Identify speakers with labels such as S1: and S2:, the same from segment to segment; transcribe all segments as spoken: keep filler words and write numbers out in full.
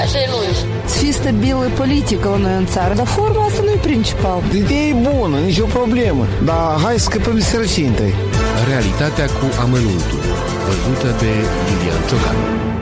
S1: așa e lungi.
S2: Să fie stabilă politică la noi în țară, dar forma asta nu e principal.
S3: Ideea e bună, nicio problemă, dar hai să scăpăm de sărăcie întâi.
S4: Realitatea cu amănuntul, văzută de Lilian Ciocan.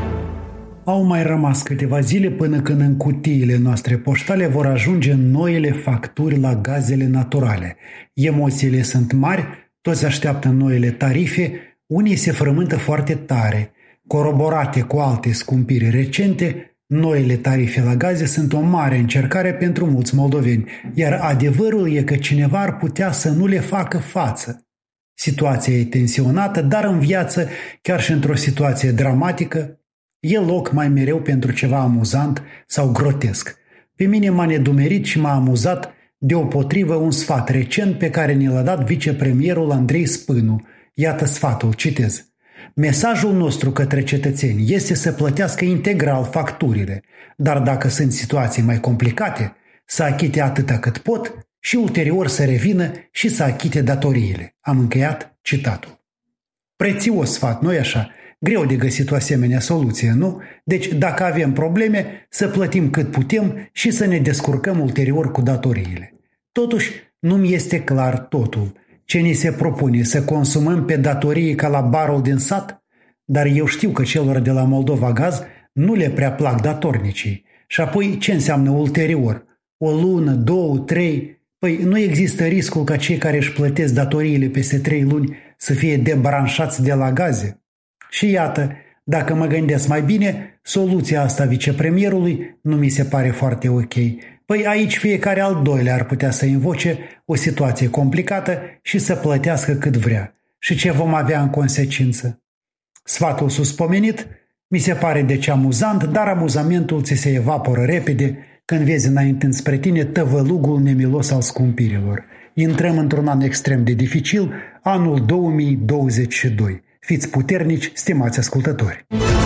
S5: Au mai rămas câteva zile până când în cutiile noastre poștale vor ajunge noile facturi la gazele naturale. Emoțiile sunt mari, toți așteaptă noile tarife, unii se frământă foarte tare. Coroborate cu alte scumpiri recente, noile tarife la gaze sunt o mare încercare pentru mulți moldoveni, iar adevărul e că cineva ar putea să nu le facă față. Situația e tensionată, dar în viață, chiar și într-o situație dramatică, e loc mai mereu pentru ceva amuzant sau grotesc. Pe mine m-a nedumerit și m-a amuzat deopotrivă un sfat recent pe care ne l-a dat vicepremierul Andrei Spânu. Iată sfatul, citez. Mesajul nostru către cetățeni este să plătească integral facturile, dar dacă sunt situații mai complicate, să achite atâta cât pot și ulterior să revină și să achite datoriile. Am încheiat citatul. Prețios sfat, nu-i așa? Greu de găsit o asemenea soluție, nu? Deci, dacă avem probleme, să plătim cât putem și să ne descurcăm ulterior cu datoriile. Totuși, nu-mi este clar totul. Ce ni se propune, să consumăm pe datorii ca la barul din sat? Dar eu știu că celor de la Moldova Gaz nu le prea plac datornicii. Și apoi, ce înseamnă ulterior? O lună, două, trei? Păi nu există riscul ca cei care își plătesc datoriile peste trei luni să fie debranșați de la gaze? Și iată, dacă mă gândesc mai bine, soluția asta vicepremierului nu mi se pare foarte ok. Păi aici fiecare al doilea ar putea să invoce o situație complicată și să plătească cât vrea. Și ce vom avea în consecință? Sfatul suspomenit mi se pare deci amuzant, dar amuzamentul ți se evaporă repede când vezi înaintând spre tine tăvălugul nemilos al scumpirilor. Intrăm într-un an extrem de dificil, anul două mii douăzeci și doi. Fiți puternici, stimați ascultători!